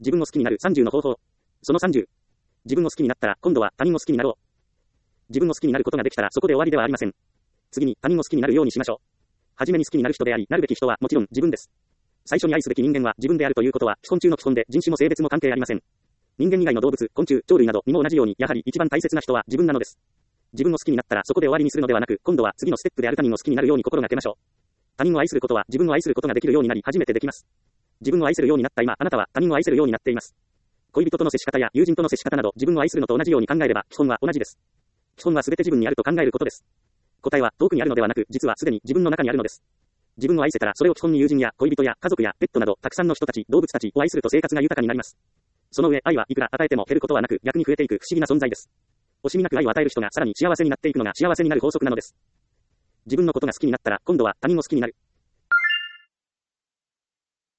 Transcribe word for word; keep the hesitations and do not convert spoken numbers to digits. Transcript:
自分を好きになるさんじゅうの方法。そのさんじゅう。自分を好きになったら、今度は他人を好きになろう。自分を好きになることができたらそこで終わりではありません。次に他人を好きになるようにしましょう。はじめに好きになる人であり、なるべき人はもちろん自分です。最初に愛すべき人間は自分であるということは基本中の基本で、人種も性別も関係ありません。人間以外の動物、昆虫、鳥類などにも同じように、やはり一番大切な人は自分なのです。自分を好きになったらそこで終わりにするのではなく、今度は次のステップである他人を好きになるように心がけましょう。他人を愛することは自分を愛することができるようになり初めてできます。自分を愛せるようになった今、あなたは他人を愛せるようになっています。恋人との接し方や友人との接し方など自分を愛するのと同じように考えれば基本は同じです。基本は全て自分にあると考えることです。答えは遠くにあるのではなく、実はすでに自分の中にあるのです。自分を愛せたらそれを基本に友人や恋人や家族やペットなどたくさんの人たち、動物たちを愛すると生活が豊かになります。その上、愛はいくら与えても減ることはなく、逆に増えていく不思議な存在です。惜しみなく愛を与える人がさらに幸せになっていくのが幸せになる法則なのです。自分のことが好きになったら、今度は他人を好きになる。